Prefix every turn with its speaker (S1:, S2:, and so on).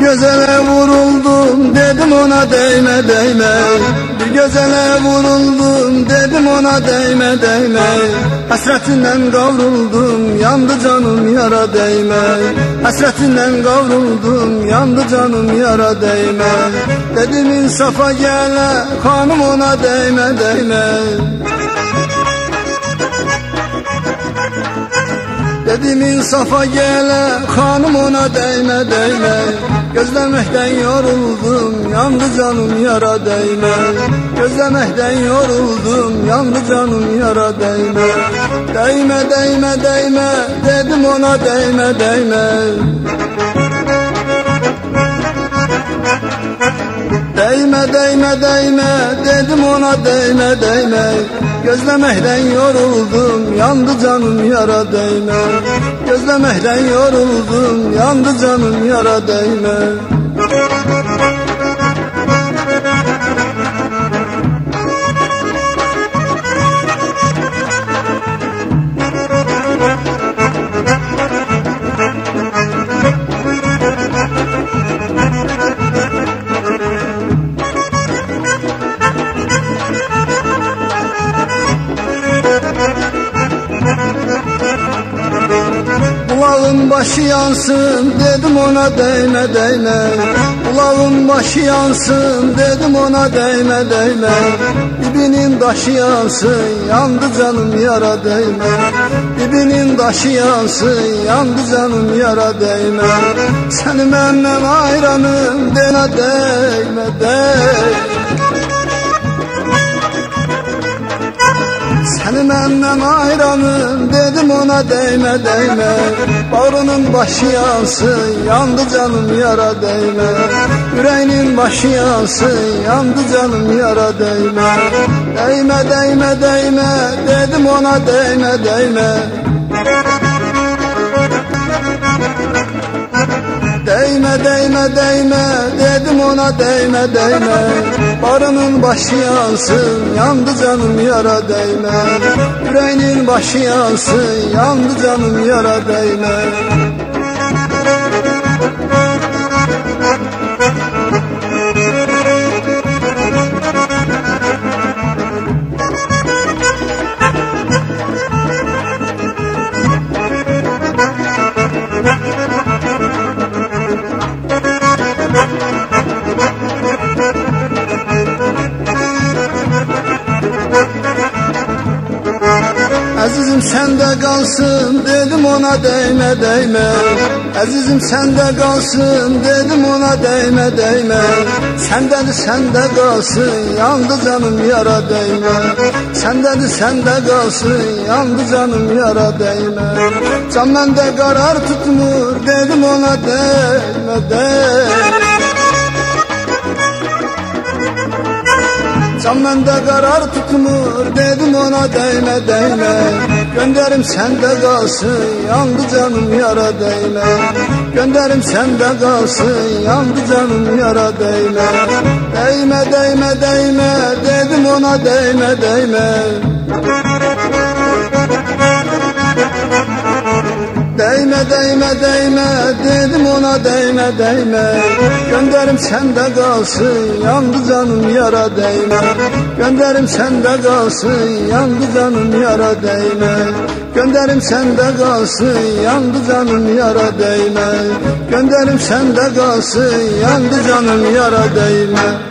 S1: gözele vuruldum, dedim ona değme değme. Bir gözele vuruldum, dedim ona değme değme. Hasretinden kavruldum, yandı canım yara değme. Hasretinden kavruldum, yandı canım yara değme. Dedim insafa gele, kanım ona değme değme. Dedim insafa gele, kanım ona değme değme. Gözlemekten yoruldum, yandı canım yara değme. Gözlemekten yoruldum, yandı canım yara değme. Değme değme değme, dedim ona değme değme. Değme değme değme, dedim ona değme değme. Gözlemekten yoruldum, yandı canım yara değme. Gözlemekten yoruldum, yandı canım yara değme. Kulağın başı yansın, dedim ona değme değme. Kulağın başı yansın, dedim ona değme değme. Dibinin taşı yansın, yandı canım yara değme. Dibinin taşı yansın, yandı canım yara değme. Seni benden ayranım, dene değme değme. Seni benden ayranım, dedim ona değme değme. Bağrının başı yansın, yandı canım yara değme. Yüreğinin başı yansın, yandı canım yara değme. Değme değme değme, dedim ona değme değme. Değme değme değme, dedim ona değme değme. Barının başı yansın, yandı canım yara değme. Yüreğinin başı yansın, yandı canım yara değme. Azizim sende kalsın, dedim ona değme değme. Azizim sende kalsın, dedim ona değme değme. Sende kalsın, yandı canım yara değme. Sende kalsın, yandı canım yara değme. Can bende karar tutmur, dedim ona değme değme. Can bende karar tutmur, dedim ona değme değme. Gönderim sende kalsın, yandı canım yara değme. Gönderim sende kalsın, yandı canım yara değme. Değme değme değme, dedim ona değme değme. Değme değme değme, dedim ona değme değme. Gönderim sende kalsın, yandı canım yara değme. Gönderim sende kalsın, yandı canım yara değme. Gönderim sende kalsın, yandı canım yara değme. Gönderim sende kalsın, yandı canım yara değme.